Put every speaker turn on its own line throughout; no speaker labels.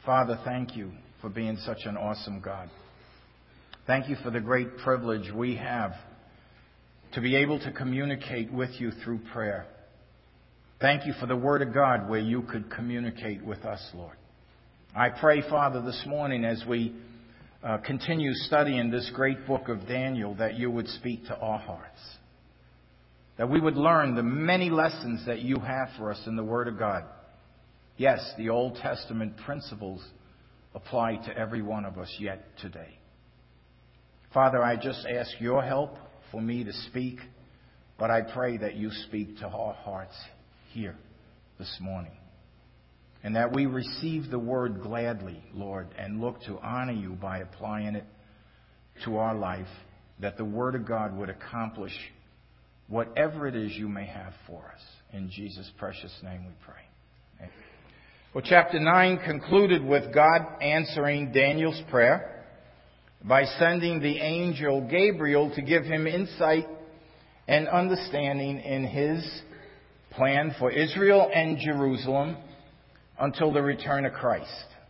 Father, thank you for being such an awesome God. Thank you for the great privilege we have to be able to communicate with you through prayer. Thank you for the Word of God where you could communicate with us, Lord. I pray, Father, this morning as we continue studying this great book of Daniel, that you would speak to our hearts. That we would learn the many lessons that you have for us in the Word of God. Yes, the Old Testament principles apply to every one of us yet today. Father, I just ask your help for me to speak, but I pray that you speak to our hearts here this morning. And that we receive the word gladly, Lord, and look to honor you by applying it to our life, that the Word of God would accomplish whatever it is you may have for us. In Jesus' precious name we pray. Amen. Well, chapter 9 concluded with God answering Daniel's prayer by sending the angel Gabriel to give him insight and understanding in his plan for Israel and Jerusalem until the return of Christ.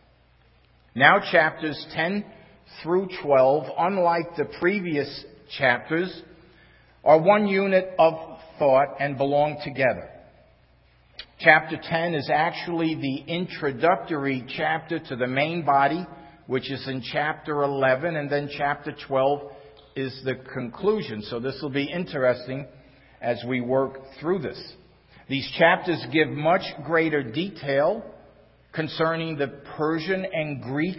Now chapters 10 through 12, unlike the previous chapters, are one unit of thought and belong together. Chapter 10 is actually the introductory chapter to the main body, which is in chapter 11, and then chapter 12 is the conclusion. So this will be interesting as we work through this. These chapters give much greater detail concerning the Persian and Greek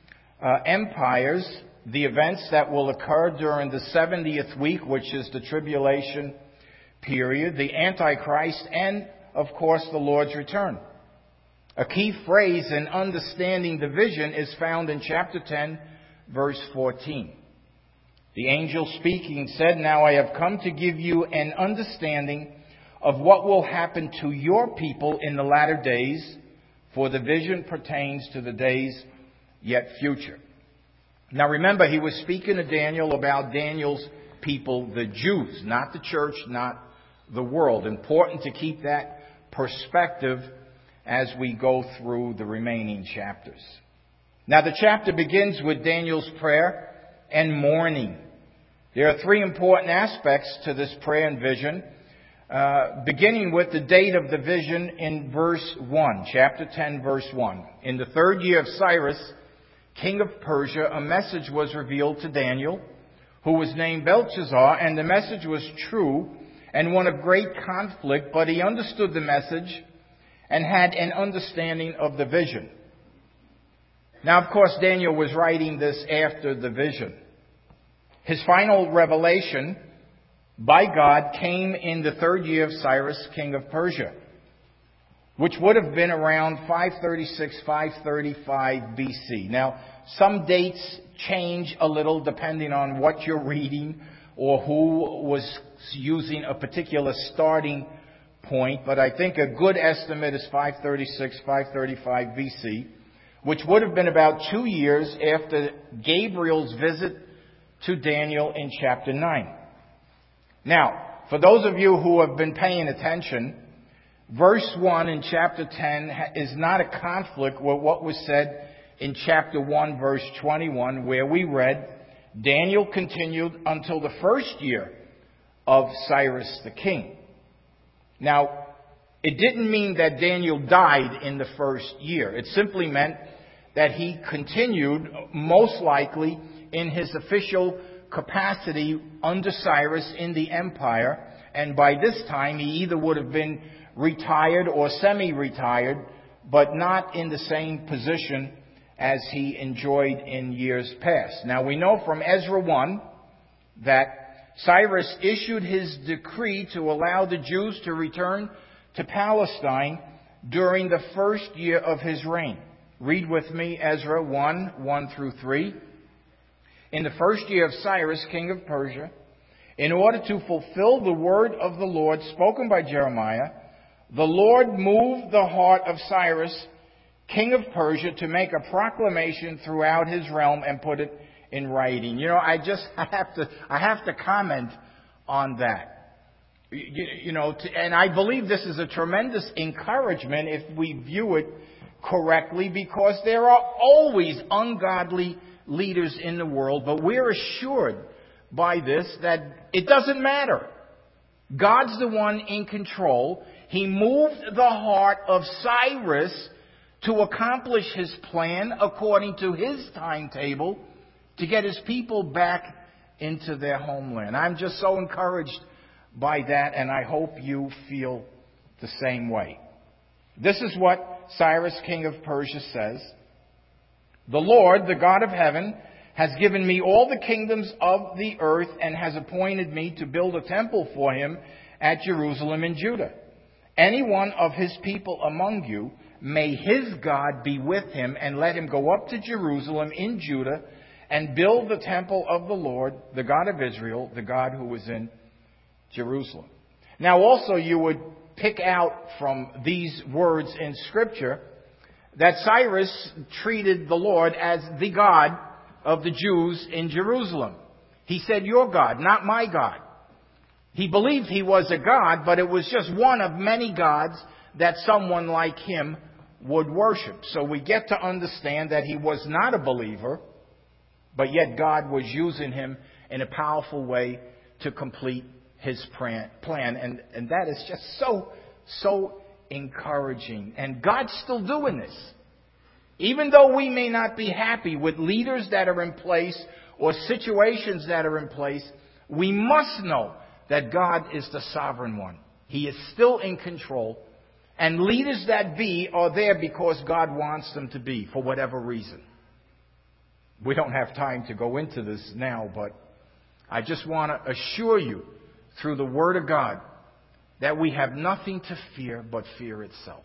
empires, the events that will occur during the 70th week, which is the tribulation period, the Antichrist, and, of course, the Lord's return. A key phrase in understanding the vision is found in chapter 10, verse 14. The angel speaking said, "Now I have come to give you an understanding of what will happen to your people in the latter days, for the vision pertains to the days yet future." Now remember, he was speaking to Daniel about Daniel's people, the Jews, not the church, not the world. Important to keep that perspective as we go through the remaining chapters. Now the chapter begins with Daniel's prayer and mourning. There are three important aspects to this prayer and vision, beginning with the date of the vision in verse 1, chapter 10, verse 1. In the third year of Cyrus, king of Persia, a message was revealed to Daniel, who was named Belshazzar, and the message was true and one of great conflict, but he understood the message and had an understanding of the vision. Now, of course, Daniel was writing this after the vision. His final revelation by God came in the third year of Cyrus, king of Persia, which would have been around 536, 535 BC. Now, some dates change a little depending on what you're reading or who was using a particular starting point, but I think a good estimate is 536, 535 BC, which would have been about 2 years after Gabriel's visit to Daniel in chapter 9. Now, for those of you who have been paying attention, verse 1 in chapter 10 is not a conflict with what was said in chapter 1, verse 21, where we read, Daniel continued until the first year of Cyrus the king. Now, it didn't mean that Daniel died in the first year. It simply meant that he continued, most likely, in his official capacity under Cyrus in the empire, and by this time he either would have been retired or semi-retired, but not in the same position as he enjoyed in years past. Now we know from Ezra 1 that Cyrus issued his decree to allow the Jews to return to Palestine during the first year of his reign. Read with me Ezra 1, 1 through 3. In the first year of Cyrus, king of Persia, in order to fulfill the word of the Lord spoken by Jeremiah, the Lord moved the heart of Cyrus, king of Persia, to make a proclamation throughout his realm and put it in writing. You know, I have to comment on that. And I believe this is a tremendous encouragement if we view it correctly because there are always ungodly leaders in the world, but we're assured by this that it doesn't matter. God's the one in control. He moved the heart of Cyrus to accomplish his plan according to his timetable to get his people back into their homeland. I'm just so encouraged by that, and I hope you feel the same way. This is what Cyrus, king of Persia, says. The Lord, the God of heaven, has given me all the kingdoms of the earth and has appointed me to build a temple for him at Jerusalem in Judah. Any one of his people among you, may his God be with him, and let him go up to Jerusalem in Judah and build the temple of the Lord, the God of Israel, the God who is in Jerusalem. Now also you would pick out from these words in Scripture that Cyrus treated the Lord as the God of the Jews in Jerusalem. He said, your God, not my God. He believed he was a God, but it was just one of many gods that someone like him would worship. So we get to understand that he was not a believer, but yet God was using him in a powerful way to complete his plan. And that is just so encouraging. And God's still doing this. Even though we may not be happy with leaders that are in place or situations that are in place, we must know that God is the sovereign one. He is still in control. And leaders that be are there because God wants them to be, for whatever reason. We don't have time to go into this now, but I just want to assure you through the Word of God that we have nothing to fear but fear itself.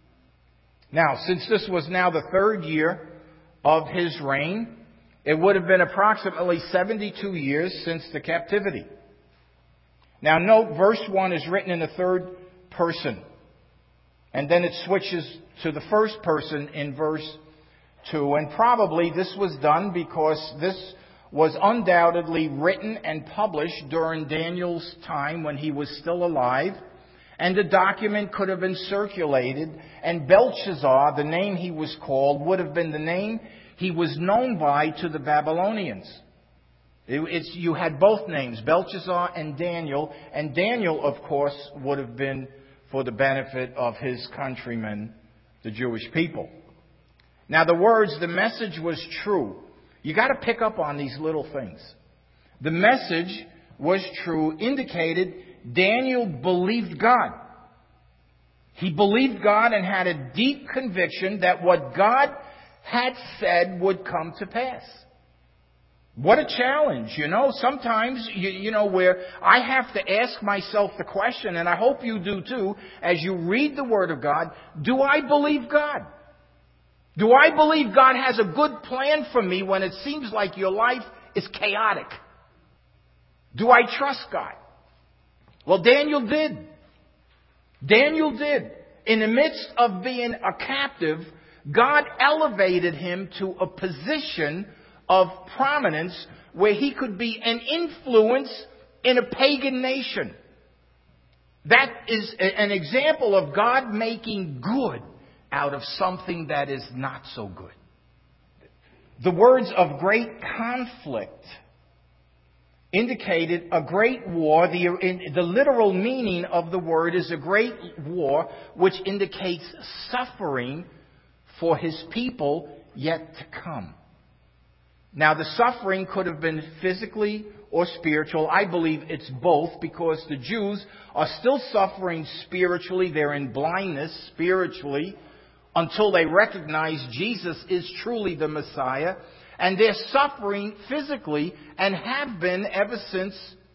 Now, since this was now the third year of his reign, it would have been approximately 72 years since the captivity. Now note, verse 1 is written in the third person. And then it switches to the first person in verse 2. And probably this was done because this was undoubtedly written and published during Daniel's time when he was still alive. And the document could have been circulated. And Belshazzar, the name he was called, would have been the name he was known by to the Babylonians. You had both names, Belshazzar and Daniel. And Daniel, of course, would have been for the benefit of his countrymen, the Jewish people. Now the words, the message was true. You got to pick up on these little things. The message was true indicated Daniel believed God. He believed God and had a deep conviction that what God had said would come to pass. What a challenge, Sometimes, where I have to ask myself the question, and I hope you do too, as you read the Word of God, do I believe God? Do I believe God has a good plan for me when it seems like your life is chaotic? Do I trust God? Well, Daniel did. Daniel did. In the midst of being a captive, God elevated him to a position of prominence where he could be an influence in a pagan nation. That is an example of God making good out of something that is not so good. The words of great conflict indicated a great war. The literal meaning of the word is a great war, which indicates suffering for his people yet to come. Now, the suffering could have been physically or spiritual. I believe it's both because the Jews are still suffering spiritually. They're in blindness spiritually until they recognize Jesus is truly the Messiah. And they're suffering physically and have been ever since.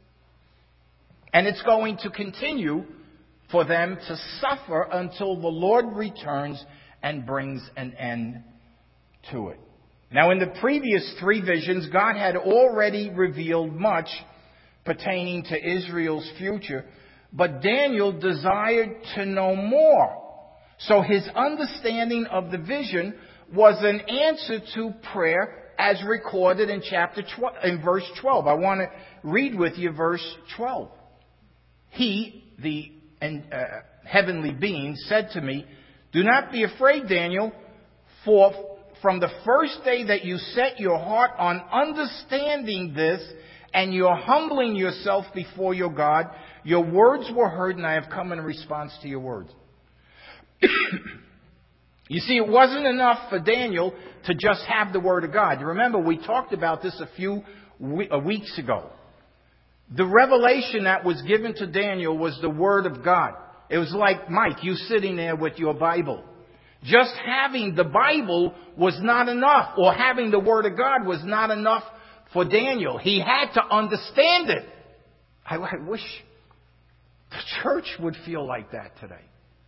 And it's going to continue for them to suffer until the Lord returns and brings an end to it. Now, in the previous three visions, God had already revealed much pertaining to Israel's future, but Daniel desired to know more. So his understanding of the vision was an answer to prayer as recorded in verse 12. I want to read with you verse 12. He, the heavenly being, said to me, "Do not be afraid, Daniel. For from the first day that you set your heart on understanding this, and you're humbling yourself before your God, your words were heard, and I have come in response to your words. You see, it wasn't enough for Daniel to just have the Word of God. Remember, we talked about this a few weeks ago. The revelation that was given to Daniel was the Word of God. It was like, Mike, you sitting there with your Bible. Just having the Bible was not enough, or having the Word of God was not enough for Daniel. He had to understand it. I wish the church would feel like that today.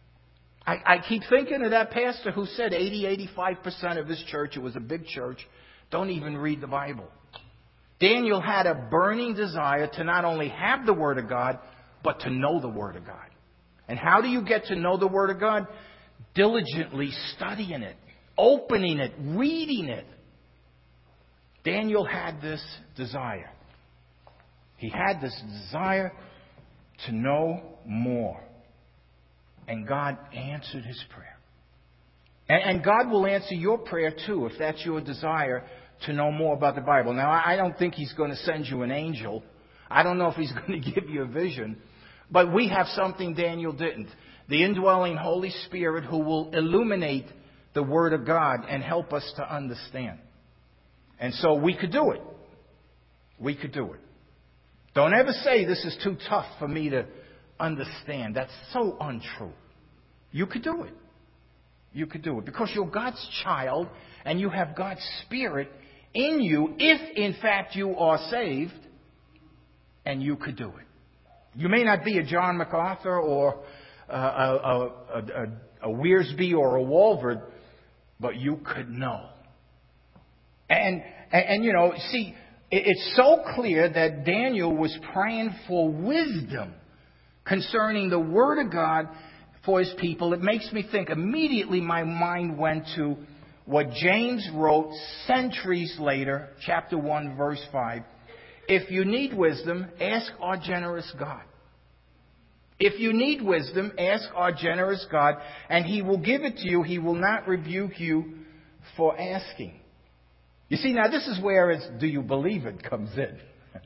I keep thinking of that pastor who said 85% of his church, it was a big church, don't even read the Bible. Daniel had a burning desire to not only have the Word of God, but to know the Word of God. And how do you get to know the Word of God? Diligently studying it, opening it, reading it. Daniel had this desire. He had this desire to know more. And God answered his prayer. And God will answer your prayer too, if that's your desire to know more about the Bible. Now, I don't think he's going to send you an angel. I don't know if he's going to give you a vision. But we have something Daniel didn't. The indwelling Holy Spirit who will illuminate the Word of God and help us to understand. And so we could do it. We could do it. Don't ever say this is too tough for me to understand. That's so untrue. You could do it. You could do it. Because you're God's child and you have God's Spirit in you if, in fact, you are saved, and you could do it. You may not be a John MacArthur or a Wiersbe or a Walvoord, but you could know. And you know, see, it's so clear that Daniel was praying for wisdom concerning the Word of God for his people. It makes me think, immediately my mind went to what James wrote centuries later, chapter 1, verse 5. If you need wisdom, ask our generous God. If you need wisdom, ask our generous God, and he will give it to you. He will not rebuke you for asking. You see, now this is where it's do you believe it comes in.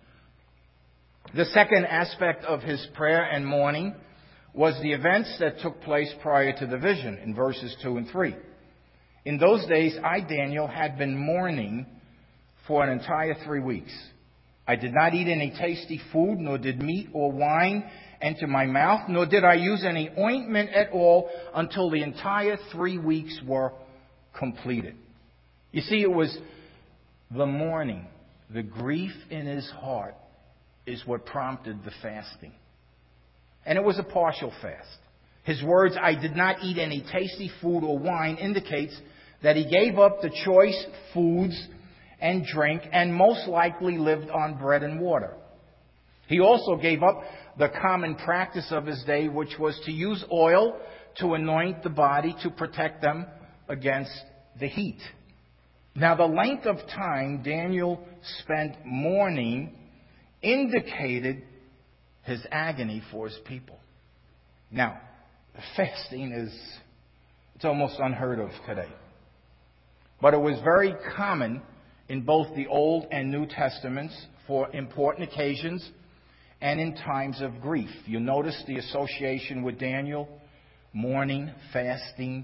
The second aspect of his prayer and mourning was the events that took place prior to the vision in verses 2 and 3. In those days, I, Daniel, had been mourning for an entire 3 weeks. I did not eat any tasty food, nor did meat or wine enter my mouth, nor did I use any ointment at all until the entire 3 weeks were completed. You see, it was the mourning, the grief in his heart is what prompted the fasting. And it was a partial fast. His words, I did not eat any tasty food or wine, indicates that he gave up the choice foods and drink and most likely lived on bread and water. He also gave up the common practice of his day, which was to use oil to anoint the body to protect them against the heat. Now, the length of time Daniel spent mourning indicated his agony for his people. Now, fasting it's almost unheard of today. But it was very common in both the Old and New Testaments for important occasions and in times of grief. You notice the association with Daniel, mourning, fasting.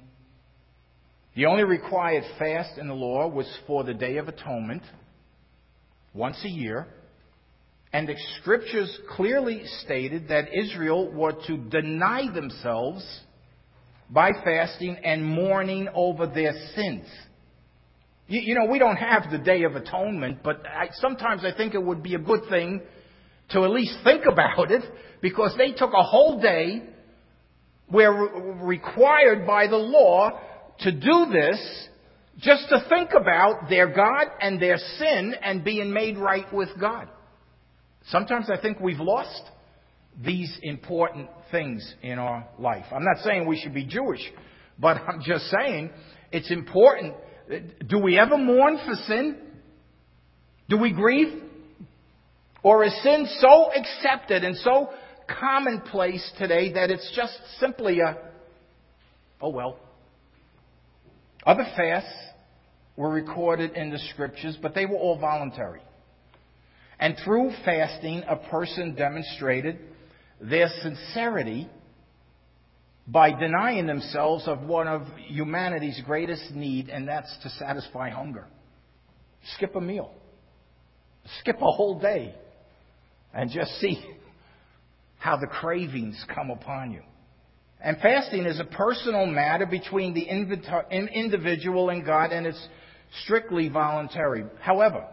The only required fast in the law was for the Day of Atonement, once a year. And the Scriptures clearly stated that Israel were to deny themselves by fasting and mourning over their sins. You know, we don't have the Day of Atonement, but sometimes I think it would be a good thing to at least think about it, because they took a whole day, where required by the law to do this, just to think about their God and their sin and being made right with God. Sometimes I think we've lost these important things in our life. I'm not saying we should be Jewish, but I'm just saying it's important. Do we ever mourn for sin? Do we grieve? Or is sin so accepted and so commonplace today that it's just simply oh well. Other fasts were recorded in the Scriptures, but they were all voluntary. And through fasting, a person demonstrated their sincerity by denying themselves of one of humanity's greatest need, and that's to satisfy hunger. Skip a meal. Skip a whole day. And just see how the cravings come upon you. And fasting is a personal matter between the individual and God, and it's strictly voluntary. However,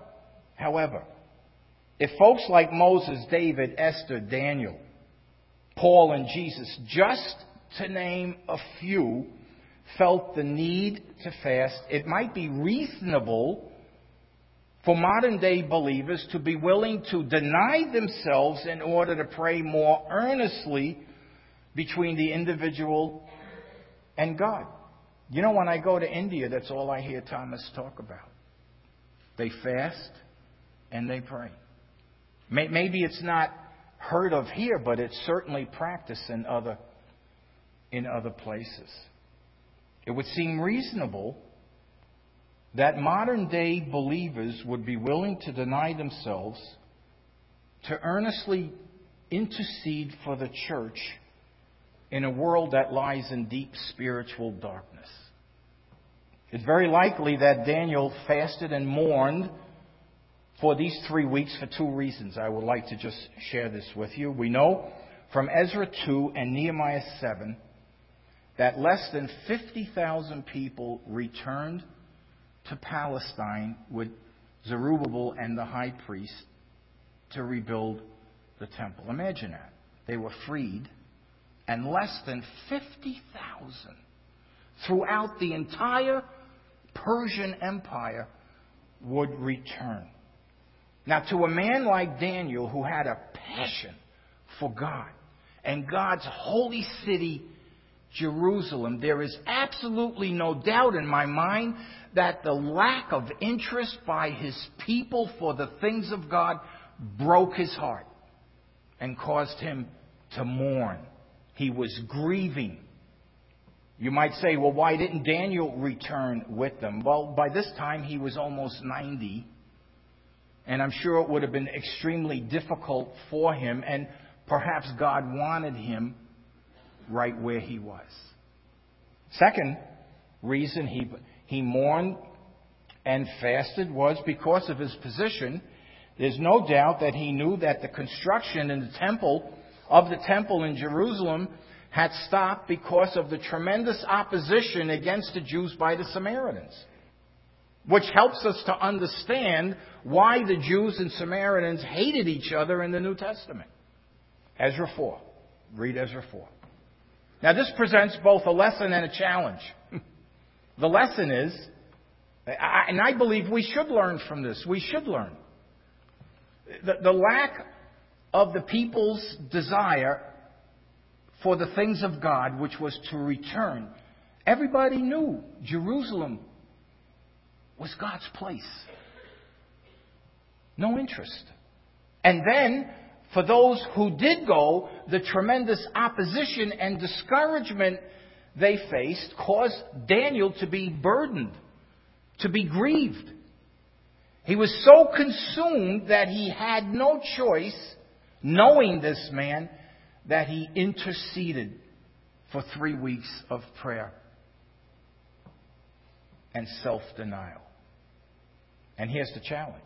if folks like Moses, David, Esther, Daniel, Paul, and Jesus, just to name a few, felt the need to fast, it might be reasonable for modern-day believers to be willing to deny themselves in order to pray more earnestly between the individual and God. You know, when I go to India, that's all I hear Thomas talk about. They fast and they pray. Maybe it's not heard of here, but it's certainly practiced in other places. It would seem reasonable that modern-day believers would be willing to deny themselves to earnestly intercede for the church in a world that lies in deep spiritual darkness. It's very likely that Daniel fasted and mourned for these 3 weeks for 2 reasons. I would like to just share this with you. We know from Ezra 2 and Nehemiah 7 that less than 50,000 people returned to Palestine with Zerubbabel and the high priest to rebuild the temple. Imagine that. They were freed, and less than 50,000 throughout the entire Persian Empire would return. Now, to a man like Daniel, who had a passion for God and God's holy city, Jerusalem, there is absolutely no doubt in my mind that the lack of interest by his people for the things of God broke his heart and caused him to mourn. He was grieving. You might say, well, why didn't Daniel return with them? Well, by this time he was almost 90, and I'm sure it would have been extremely difficult for him, and perhaps God wanted him right where he was. Second reason he mourned and fasted was because of his position. There's no doubt that he knew that the construction in the temple in Jerusalem had stopped because of the tremendous opposition against the Jews by the Samaritans, which helps us to understand why the Jews and Samaritans hated each other in the New Testament. Ezra 4. Read Ezra 4. Now, this presents both a lesson and a challenge. The lesson is, and I believe we should learn from this. We should learn. The lack of the people's desire for the things of God, which was to return. Everybody knew Jerusalem was God's place. No interest. And then, for those who did go, the tremendous opposition and discouragement they faced caused Daniel to be burdened, to be grieved. He was so consumed that he had no choice, knowing this man, that he interceded for 3 weeks of prayer and self-denial. And here's the challenge.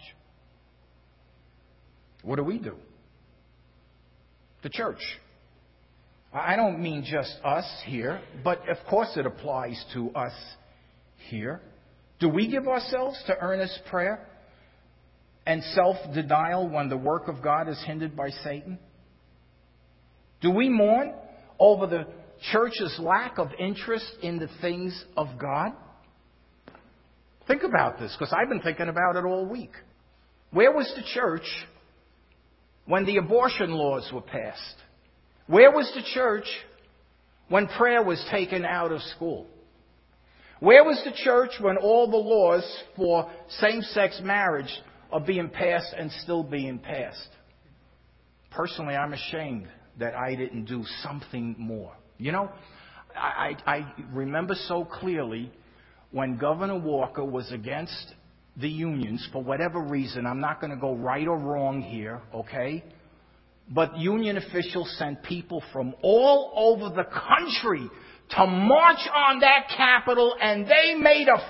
What do? The church. I don't mean just us here, but of course it applies to us here. Do we give ourselves to earnest prayer and self-denial when the work of God is hindered by Satan? Do we mourn over the church's lack of interest in the things of God? Think about this, because I've been thinking about it all week. Where was the church when the abortion laws were passed? Where was the church when prayer was taken out of school? Where was the church when all the laws for same-sex marriage are being passed and still being passed? Personally, I'm ashamed that I didn't do something more. You know, I remember so clearly when Governor Walker was against the unions for whatever reason. I'm not going to go right or wrong here, okay? But union officials sent people from all over the country to march on that Capitol, and they made a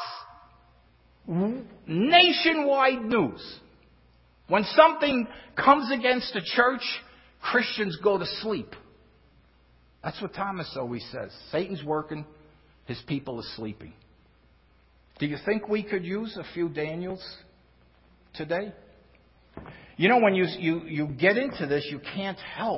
fuss. Nationwide news. When something comes against the church, Christians go to sleep. That's what Thomas always says. Satan's working, his people are sleeping. Do you think we could use a few Daniels today? You know, when you get into this, you can't help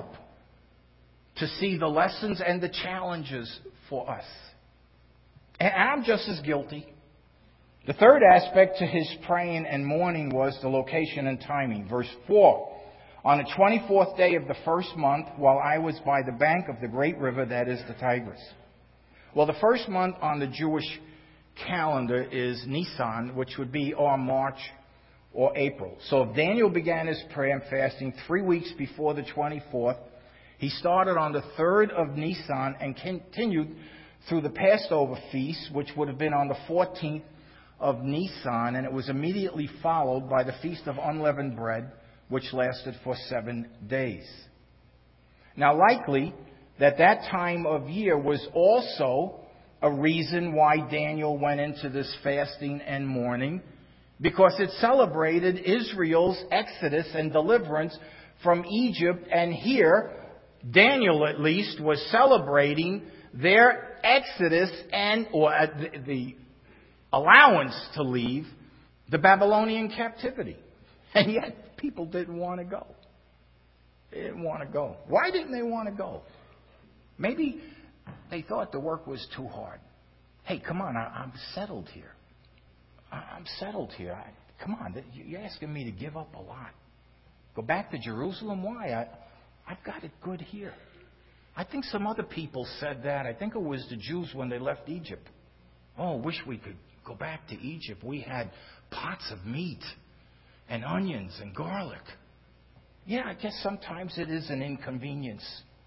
to see the lessons and the challenges for us. And I'm just as guilty. The third aspect to his praying and mourning was the location and timing. Verse 4. On the 24th day of the first month, while I was by the bank of the great river, that is the Tigris. Well, the first month on the Jewish calendar is Nisan, which would be or March or April. So if Daniel began his prayer and fasting 3 weeks before the 24th, he started on the 3rd of Nisan and continued through the Passover feast, which would have been on the 14th of Nisan, and it was immediately followed by the Feast of Unleavened Bread, which lasted for 7 days. Now, likely that time of year was also a reason why Daniel went into this fasting and mourning, because it celebrated Israel's exodus and deliverance from Egypt, and here, Daniel at least was celebrating their exodus or the allowance to leave the Babylonian captivity. And yet, people didn't want to go. They didn't want to go. Why didn't they want to go? Maybe they thought the work was too hard. Hey, come on, I'm settled here. I'm settled here. Come on, you're asking me to give up a lot. Go back to Jerusalem? Why? I've got it good here. I think some other people said that. I think it was the Jews when they left Egypt. Oh, wish we could go back to Egypt. We had pots of meat and onions and garlic. Yeah, I guess sometimes it is an inconvenience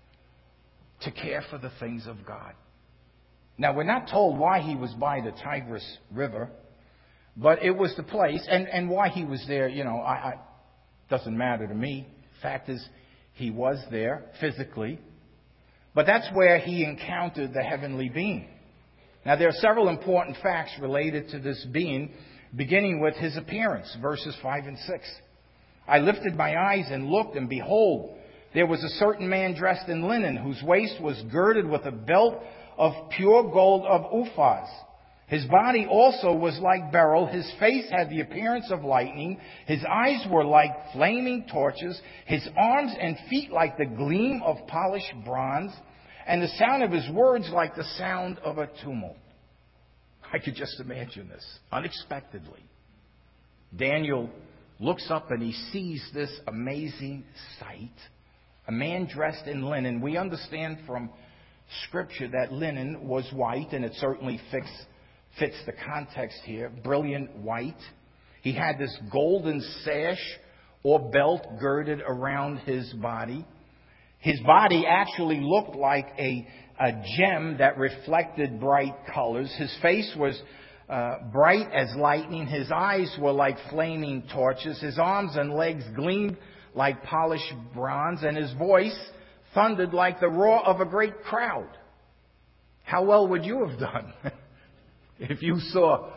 to care for the things of God. Now, we're not told why he was by the Tigris River, but it was the place, and why he was there, doesn't matter to me. Fact is, he was there physically, but that's where he encountered the heavenly being. Now, there are several important facts related to this being, beginning with his appearance, verses 5 and 6. I lifted my eyes and looked, and behold, there was a certain man dressed in linen, whose waist was girded with a belt of pure gold of Uphaz. His body also was like beryl. His face had the appearance of lightning. His eyes were like flaming torches. His arms and feet like the gleam of polished bronze. And the sound of his words like the sound of a tumult. I could just imagine this. Unexpectedly, Daniel looks up and he sees this amazing sight. A man dressed in linen. We understand from Scripture that linen was white, and it certainly fits the context here. Brilliant white. He had this golden sash or belt girded around his body. His body actually looked like a gem that reflected bright colors. His face was bright as lightning. His eyes were like flaming torches. His arms and legs gleamed like polished bronze, and his voice thundered like the roar of a great crowd. How well would you have done if you saw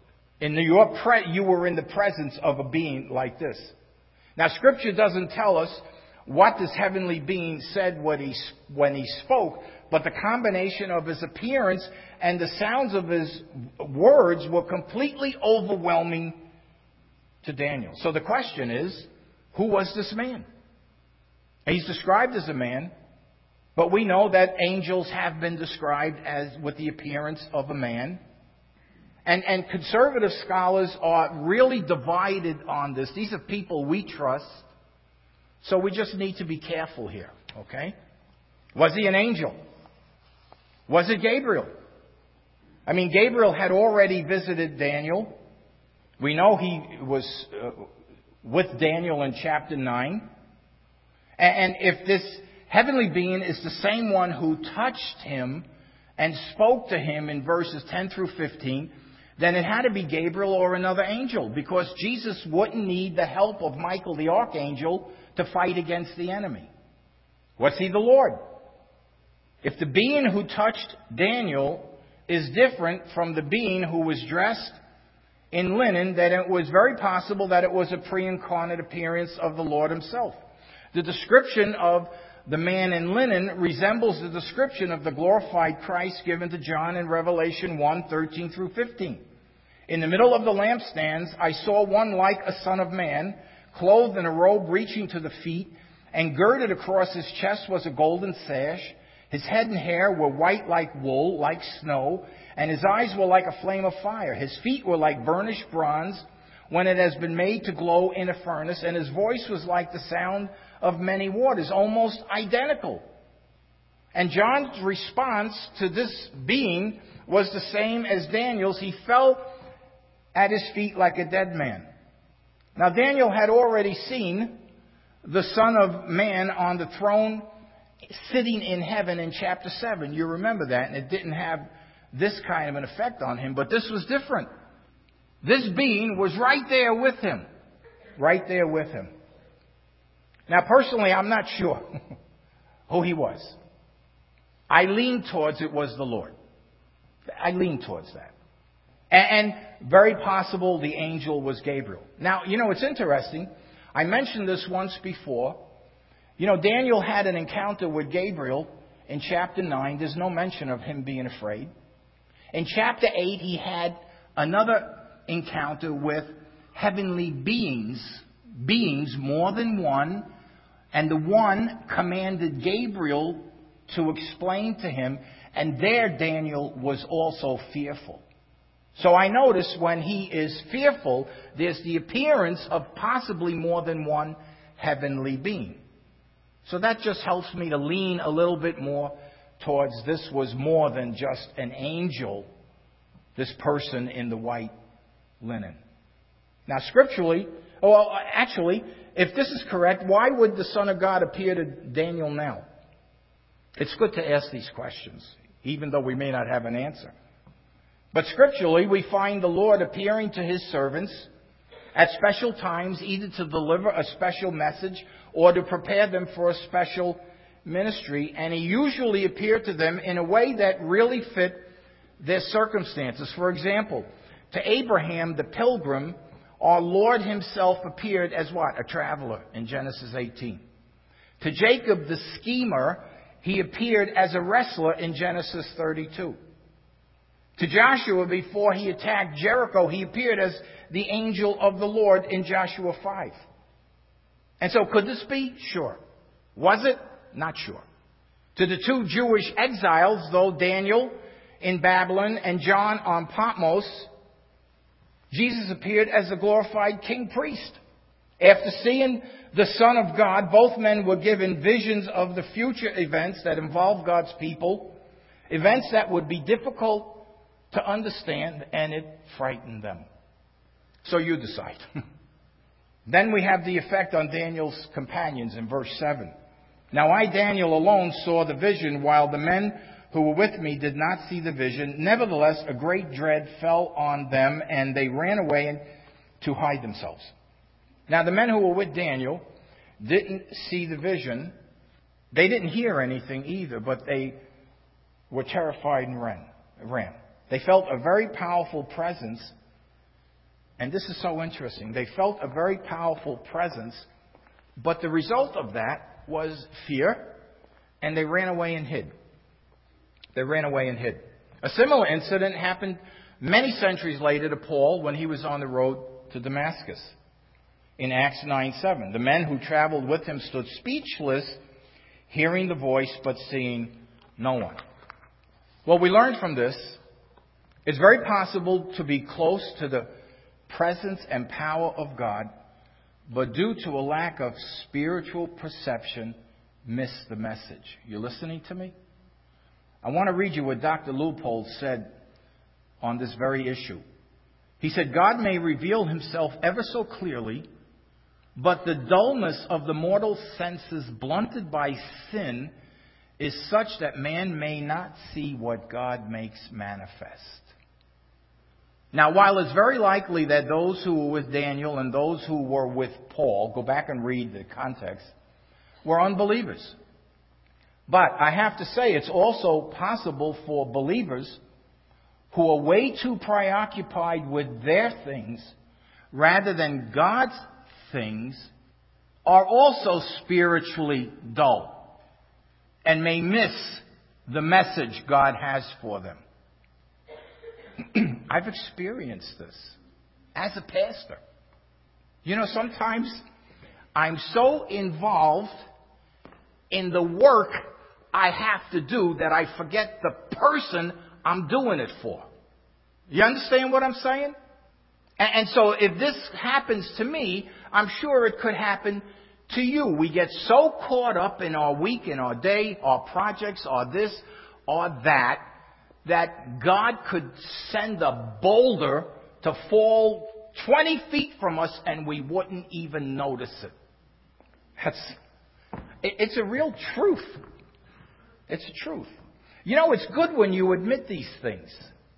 you were in the presence of a being like this? Now, Scripture doesn't tell us what this heavenly being said when he spoke, but the combination of his appearance and the sounds of his words were completely overwhelming to Daniel. So the question is, who was this man? He's described as a man, but we know that angels have been described as with the appearance of a man. And conservative scholars are really divided on this. These are people we trust. So we just need to be careful here, okay? Was he an angel? Was it Gabriel? I mean, Gabriel had already visited Daniel. We know he was with Daniel in chapter 9. And if this heavenly being is the same one who touched him and spoke to him in verses 10 through 15, then it had to be Gabriel or another angel, because Jesus wouldn't need the help of Michael the archangel to fight against the enemy. Was he the Lord? If the being who touched Daniel is different from the being who was dressed in linen, then it was very possible that it was a pre-incarnate appearance of the Lord himself. The description of the man in linen resembles the description of the glorified Christ given to John in Revelation 1:13 through 15. In the middle of the lampstands, I saw one like a son of man, clothed in a robe reaching to the feet, and girded across his chest was a golden sash. His head and hair were white like wool, like snow, and his eyes were like a flame of fire. His feet were like burnished bronze when it has been made to glow in a furnace, and his voice was like the sound of many waters, almost identical. And John's response to this being was the same as Daniel's. He fell at his feet like a dead man. Now, Daniel had already seen the Son of Man on the throne sitting in heaven in chapter 7. You remember that, and it didn't have this kind of an effect on him, but this was different. This being was right there with him. Right there with him. Now, personally, I'm not sure who he was. I lean towards it was the Lord. I lean towards that. And very possible the angel was Gabriel. Now, it's interesting. I mentioned this once before. Daniel had an encounter with Gabriel in chapter 9. There's no mention of him being afraid. In chapter 8, he had another encounter with heavenly beings more than one, and the one commanded Gabriel to explain to him, and there Daniel was also fearful. So I notice when he is fearful, there's the appearance of possibly more than one heavenly being. So that just helps me to lean a little bit more towards this was more than just an angel, this person in the white linen. Now, scripturally, if this is correct, why would the Son of God appear to Daniel now? It's good to ask these questions, even though we may not have an answer. But scripturally, we find the Lord appearing to his servants at special times, either to deliver a special message or to prepare them for a special ministry. And he usually appeared to them in a way that really fit their circumstances. For example, to Abraham, the pilgrim, our Lord himself appeared as what? A traveler in Genesis 18. To Jacob, the schemer, he appeared as a wrestler in Genesis 32. To Joshua, before he attacked Jericho, he appeared as the angel of the Lord in Joshua 5. And so could this be? Sure. Was it? Not sure. To the two Jewish exiles, though, Daniel in Babylon and John on Patmos, Jesus appeared as the glorified king priest. After seeing the Son of God, both men were given visions of the future events that involve God's people, events that would be difficult to understand, and it frightened them. So you decide. Then we have the effect on Daniel's companions in verse 7. Now I, Daniel, alone saw the vision, while the men who were with me did not see the vision. Nevertheless, a great dread fell on them, and they ran away to hide themselves. Now, the men who were with Daniel didn't see the vision. They didn't hear anything either, but they were terrified and ran. They felt a very powerful presence. And this is so interesting. They felt a very powerful presence, but the result of that was fear, and they ran away and hid. They ran away and hid. A similar incident happened many centuries later to Paul when he was on the road to Damascus. In Acts 9:7, the men who traveled with him stood speechless, hearing the voice but seeing no one. Well, we learned from this, it's very possible to be close to the presence and power of God, but due to a lack of spiritual perception, miss the message. You listening to me? I want to read you what Dr. Leupold said on this very issue. He said, God may reveal himself ever so clearly, but the dullness of the mortal senses blunted by sin is such that man may not see what God makes manifest. Now, while it's very likely that those who were with Daniel and those who were with Paul, go back and read the context, were unbelievers. But I have to say it's also possible for believers who are way too preoccupied with their things rather than God's things are also spiritually dull and may miss the message God has for them. I've experienced this as a pastor. You know, sometimes I'm so involved in the work I have to do that I forget the person I'm doing it for. You understand what I'm saying? And so if this happens to me, I'm sure it could happen to you. We get so caught up in our week, in our day, our projects, or this or that, that God could send a boulder to fall 20 feet from us and we wouldn't even notice it. It's a real truth. It's a truth. You know, it's good when you admit these things.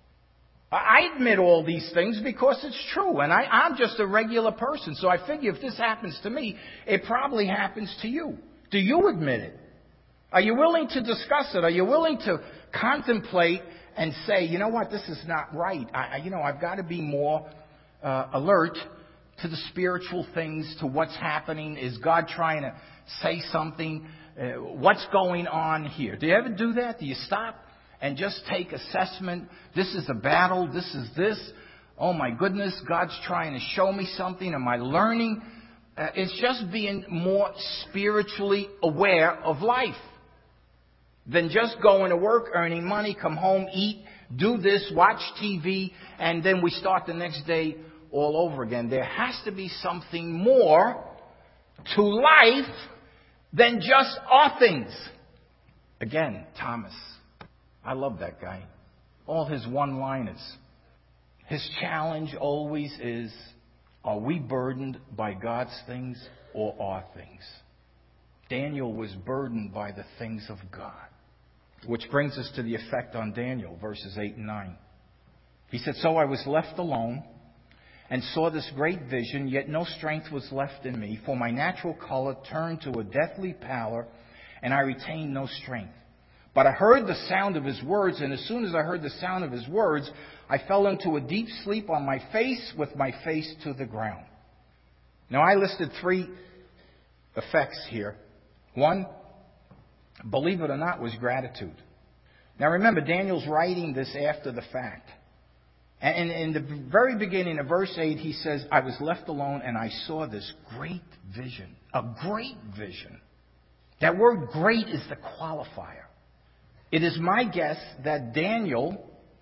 I admit all these things because it's true, and I'm just a regular person, so I figure if this happens to me, it probably happens to you. Do you admit it? Are you willing to discuss it? Are you willing to contemplate and say, you know what, this is not right. I've got to be more alert to the spiritual things, to what's happening. Is God trying to say something? What's going on here? Do you ever do that? Do you stop and just take assessment? This is a battle. This is this. Oh my goodness, God's trying to show me something. Am I learning? It's just being more spiritually aware of life than just going to work, earning money, come home, eat, do this, watch TV, and then we start the next day all over again. There has to be something more to life than just our things. Again, Thomas. I love that guy. All his one-liners. His challenge always is, are we burdened by God's things or our things? Daniel was burdened by the things of God. Which brings us to the effect on Daniel, verses 8 and 9. He said, so I was left alone and saw this great vision, yet no strength was left in me, for my natural color turned to a deathly pallor, and I retained no strength. But I heard the sound of his words, and as soon as I heard the sound of his words, I fell into a deep sleep on my face, with my face to the ground. Now, I listed 3 effects here. 1, believe it or not, was gratitude. Now, remember, Daniel's writing this after the fact. And in the very beginning of verse 8, he says, I was left alone and I saw this great vision. A great vision. That word great is the qualifier. It is my guess that Daniel,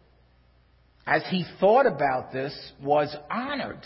as he thought about this, was honored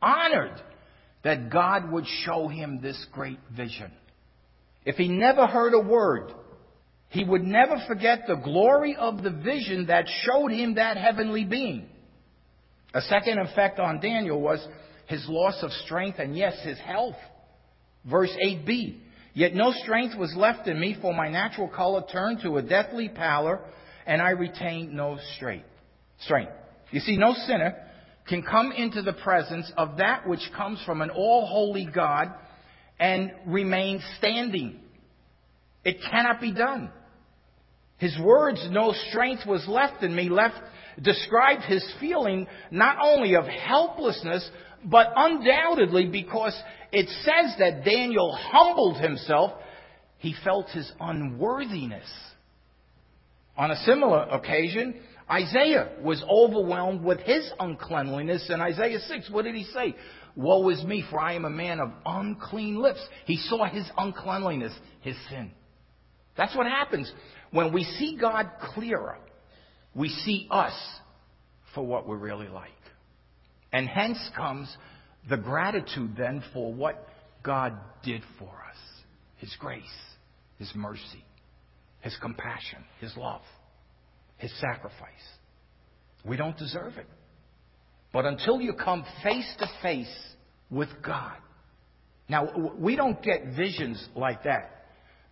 that God would show him this great vision. If he never heard a word, he would never forget the glory of the vision that showed him that heavenly being. A second effect on Daniel was his loss of strength and, yes, his health. Verse 8b, yet no strength was left in me, for my natural color turned to a deathly pallor, and I retained no strength. You see, no sinner can come into the presence of that which comes from an all-holy God and remain standing. It cannot be done. His words, no strength was left in me, described his feeling not only of helplessness, but undoubtedly, because it says that Daniel humbled himself, he felt his unworthiness. On a similar occasion, Isaiah was overwhelmed with his uncleanliness. In Isaiah 6, what did he say? Woe is me, for I am a man of unclean lips. He saw his uncleanliness, his sin. That's what happens when we see God clearer. We see us for what we're really like. And hence comes the gratitude then for what God did for us. His grace, His mercy, His compassion, His love, His sacrifice. We don't deserve it. But until you come face to face with God. Now, we don't get visions like that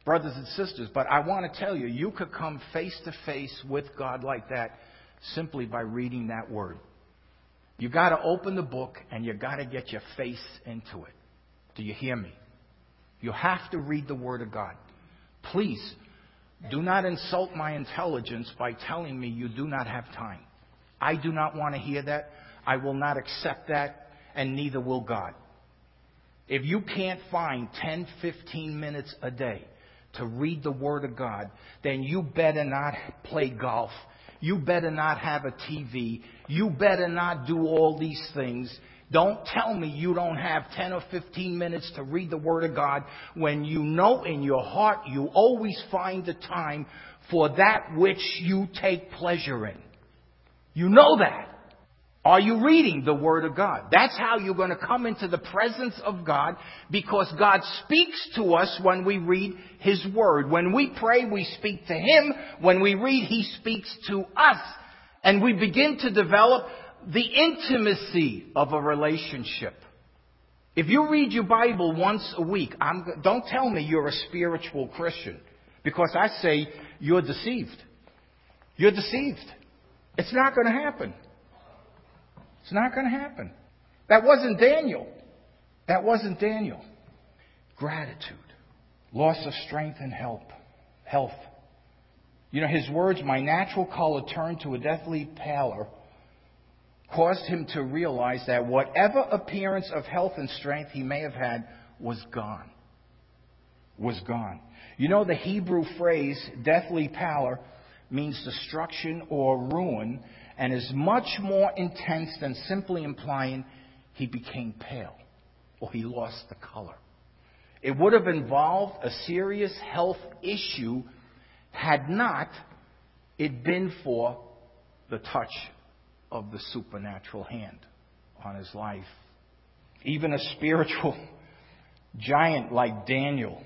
brothers and sisters. But I want to tell you, you could come face to face with God like that simply by reading that word. You got to open the book and you got to get your face into it. Do you hear me? You have to read the Word of God. Please, do not insult my intelligence by telling me you do not have time. I do not want to hear that. I will not accept that, and neither will God. If you can't find 10, 15 minutes a day to read the Word of God, then you better not play golf. You better not have a TV. You better not do all these things. Don't tell me you don't have 10 or 15 minutes to read the Word of God when you know in your heart you always find the time for that which you take pleasure in. You know that. Are you reading the Word of God? That's how you're going to come into the presence of God, because God speaks to us when we read His Word. When we pray, we speak to Him. When we read, He speaks to us. And we begin to develop the intimacy of a relationship. If you read your Bible once a week, don't tell me you're a spiritual Christian, because I say you're deceived. You're deceived. It's not going to happen. It's not going to happen. That wasn't Daniel. That wasn't Daniel. Gratitude. Loss of strength and health. You know, his words, my natural color turned to a deathly pallor, caused him to realize that whatever appearance of health and strength he may have had was gone. Was gone. You know, the Hebrew phrase, deathly pallor, means destruction or ruin, and is much more intense than simply implying he became pale or he lost the color. It would have involved a serious health issue had not it been for the touch of the supernatural hand on his life. Even a spiritual giant like Daniel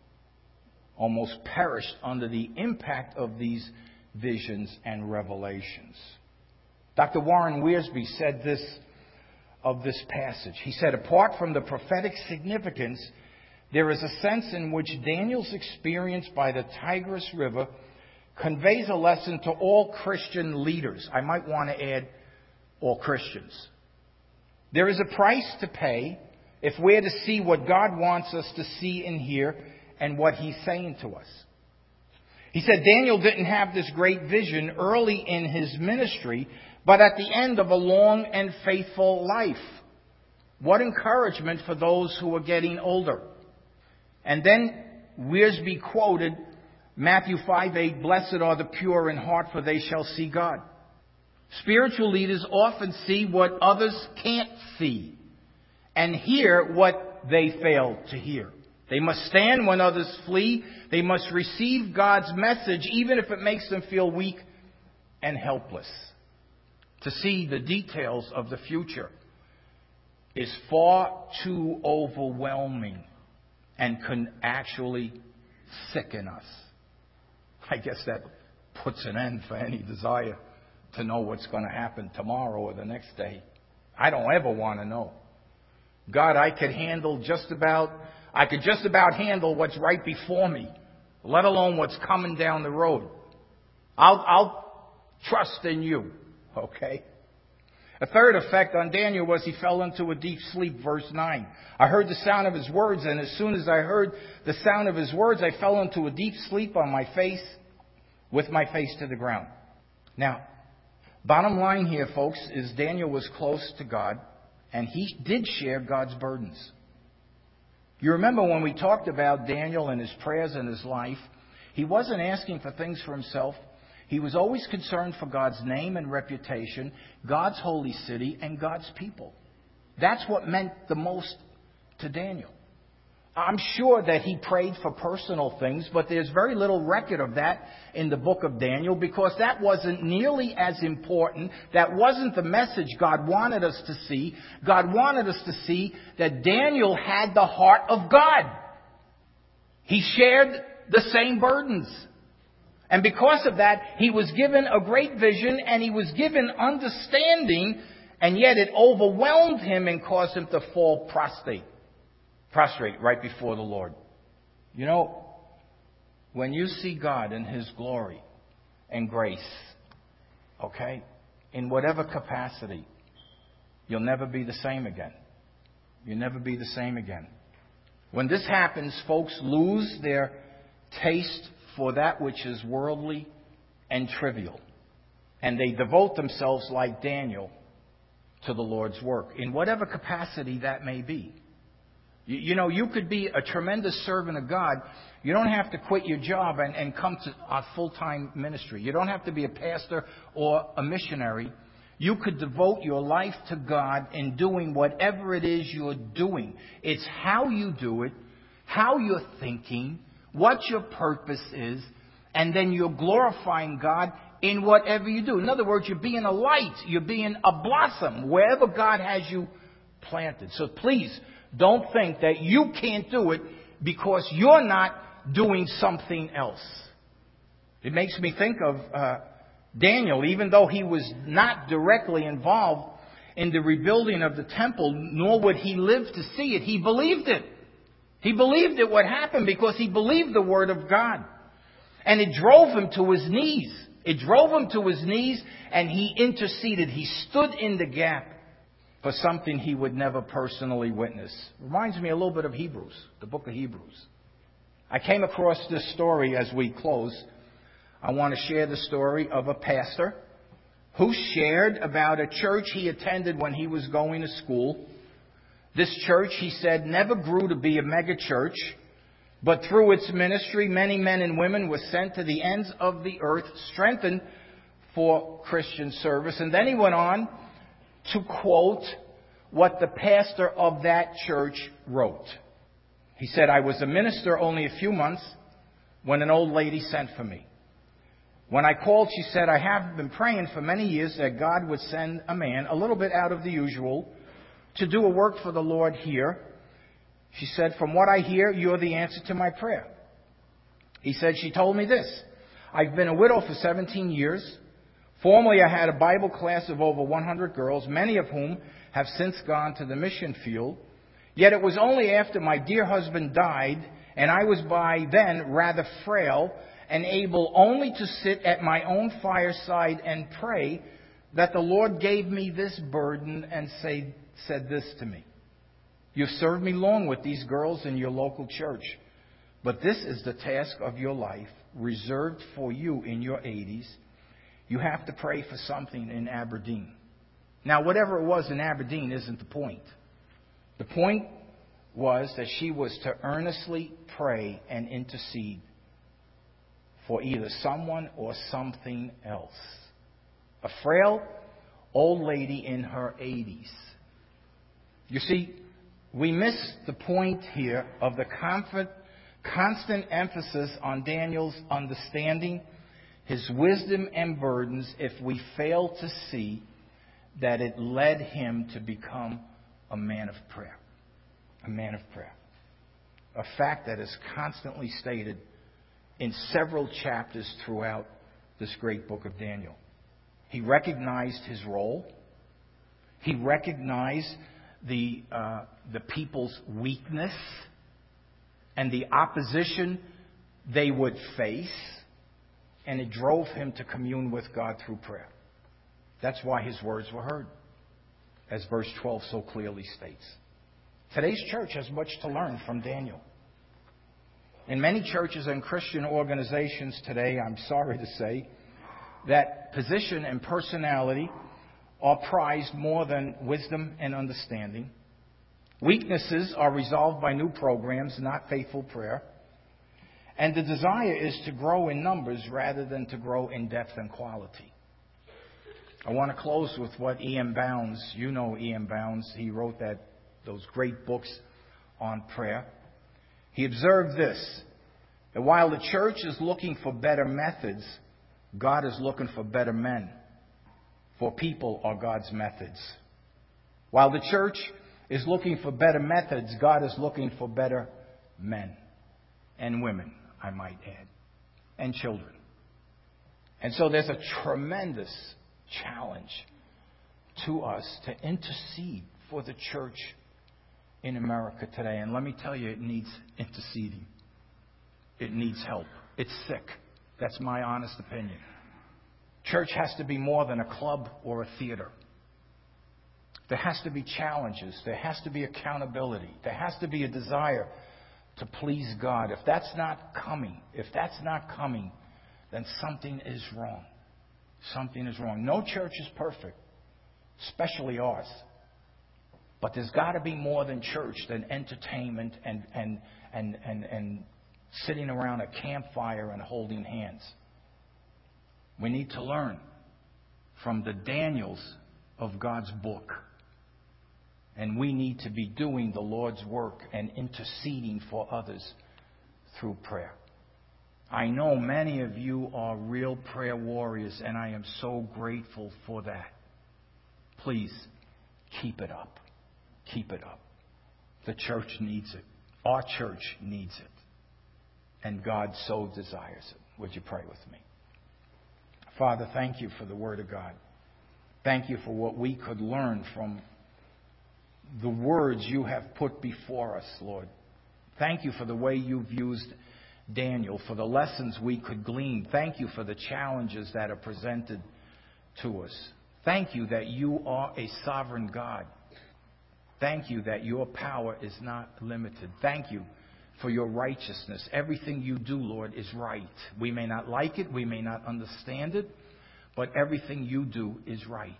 almost perished under the impact of these visions and revelations. Dr. Warren Wiersbe said this of this passage. He said, apart from the prophetic significance, there is a sense in which Daniel's experience by the Tigris River conveys a lesson to all Christian leaders. I might want to add all Christians. There is a price to pay if we're to see what God wants us to see and hear and what He's saying to us. He said Daniel didn't have this great vision early in his ministry, but at the end of a long and faithful life. What encouragement for those who are getting older. And then Wiersbe quoted Matthew 5:8, blessed are the pure in heart, for they shall see God. Spiritual leaders often see what others can't see and hear what they fail to hear. They must stand when others flee. They must receive God's message, even if it makes them feel weak and helpless. To see the details of the future is far too overwhelming and can actually sicken us. I guess that puts an end for any desire to know what's going to happen tomorrow or the next day. I don't ever want to know. God, I could just about handle what's right before me, let alone what's coming down the road. I'll trust in you, okay? A third effect on Daniel was he fell into a deep sleep, verse 9. I heard the sound of his words, and as soon as I heard the sound of his words, I fell into a deep sleep on my face, with my face to the ground. Now, bottom line here, folks, is Daniel was close to God, and he did share God's burdens. You remember when we talked about Daniel and his prayers and his life, he wasn't asking for things for himself. He was always concerned for God's name and reputation, God's holy city, and God's people. That's what meant the most to Daniel. I'm sure that he prayed for personal things, but there's very little record of that in the book of Daniel, because that wasn't nearly as important. That wasn't the message God wanted us to see. God wanted us to see that Daniel had the heart of God. He shared the same burdens. And because of that, he was given a great vision and he was given understanding, and yet it overwhelmed him and caused him to fall prostrate right before the Lord. You know, when you see God in His glory and grace, okay, in whatever capacity, you'll never be the same again. You'll never be the same again. When this happens, folks lose their taste for that which is worldly and trivial. And they devote themselves, like Daniel, to the Lord's work, in whatever capacity that may be. You know, you could be a tremendous servant of God. You don't have to quit your job and come to a full-time ministry. You don't have to be a pastor or a missionary. You could devote your life to God in doing whatever it is you're doing. It's how you do it, how you're thinking, what your purpose is, and then you're glorifying God in whatever you do. In other words, you're being a light. You're being a blossom wherever God has you planted. So please, don't think that you can't do it because you're not doing something else. It makes me think of Daniel. Even though he was not directly involved in the rebuilding of the temple, nor would he live to see it, he believed it. He believed it would happen because he believed the word of God. And it drove him to his knees. It drove him to his knees, and he interceded. He stood in the gap for something he would never personally witness. Reminds me a little bit of Hebrews, the book of Hebrews. I came across this story as we close. I want to share the story of a pastor who shared about a church he attended when he was going to school. This church, he said, never grew to be a mega church, but through its ministry, many men and women were sent to the ends of the earth, strengthened for Christian service. And then he went on to quote what the pastor of that church wrote. He said, I was a minister only a few months when an old lady sent for me. When I called, she said, I have been praying for many years that God would send a man a little bit out of the usual to do a work for the Lord here. She said, from what I hear, you're the answer to my prayer. He said, she told me this. I've been a widow for 17 years. Formerly, I had a Bible class of over 100 girls, many of whom have since gone to the mission field. Yet it was only after my dear husband died, and I was by then rather frail and able only to sit at my own fireside and pray, that the Lord gave me this burden and said this to me. You've served me long with these girls in your local church, but this is the task of your life, reserved for you in your 80s. You have to pray for something in Aberdeen. Now, whatever it was in Aberdeen isn't the point. The point was that she was to earnestly pray and intercede for either someone or something else. A frail old lady in her 80s. You see, we miss the point here of the constant emphasis on Daniel's understanding, his wisdom and burdens, if we fail to see that it led him to become a man of prayer. A man of prayer. A fact that is constantly stated in several chapters throughout this great book of Daniel. He recognized his role. He recognized the people's weakness and the opposition they would face, and it drove him to commune with God through prayer. That's why his words were heard, as verse 12 so clearly states. Today's church has much to learn from Daniel. In many churches and Christian organizations today, I'm sorry to say, that position and personality are prized more than wisdom and understanding. Weaknesses are resolved by new programs, not faithful prayer. And the desire is to grow in numbers rather than to grow in depth and quality. I want to close with what E.M. Bounds, you know E.M. Bounds, he wrote those great books on prayer. He observed this, that while the church is looking for better methods, God is looking for better men. For people are God's methods. While the church is looking for better methods, God is looking for better men and women, I might add, and children. And so there's a tremendous challenge to us to intercede for the church in America today. And let me tell you, it needs interceding. It needs help. It's sick. That's my honest opinion. Church has to be more than a club or a theater. There has to be challenges. There has to be accountability. There has to be a desire to please God. If that's not coming, then something is wrong. Something is wrong. No church is perfect, especially ours. But there's got to be more than church, than entertainment and sitting around a campfire and holding hands. We need to learn from the Daniels of God's book. And we need to be doing the Lord's work and interceding for others through prayer. I know many of you are real prayer warriors, and I am so grateful for that. Please, keep it up. Keep it up. The church needs it. Our church needs it. And God so desires it. Would you pray with me? Father, thank you for the Word of God. Thank you for what we could learn from the words you have put before us, Lord. Thank you for the way you've used Daniel, for the lessons we could glean. Thank you for the challenges that are presented to us. Thank you that you are a sovereign God. Thank you that your power is not limited. Thank you for your righteousness. Everything you do, Lord, is right. We may not like it, we may not understand it, but everything you do is right.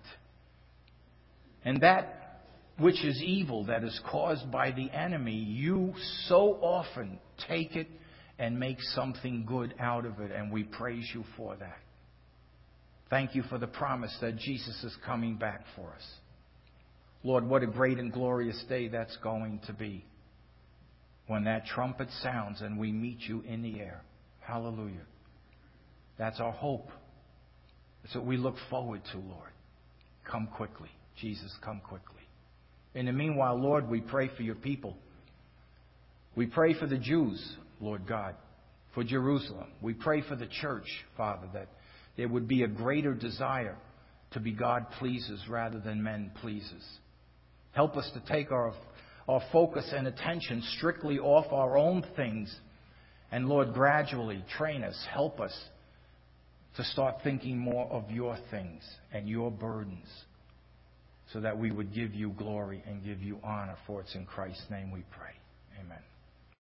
And that which is evil, that is caused by the enemy, you so often take it and make something good out of it, and we praise you for that. Thank you for the promise that Jesus is coming back for us. Lord, what a great and glorious day that's going to be when that trumpet sounds and we meet you in the air. Hallelujah. That's our hope. That's what we look forward to, Lord. Come quickly. Jesus, come quickly. In the meanwhile, Lord, we pray for your people. We pray for the Jews, Lord God, for Jerusalem. We pray for the church, Father, that there would be a greater desire to be God pleasers rather than men pleasers. Help us to take our focus and attention strictly off our own things. And Lord, gradually train us, help us to start thinking more of your things and your burdens, so that we would give you glory and give you honor. For it's in Christ's name we pray.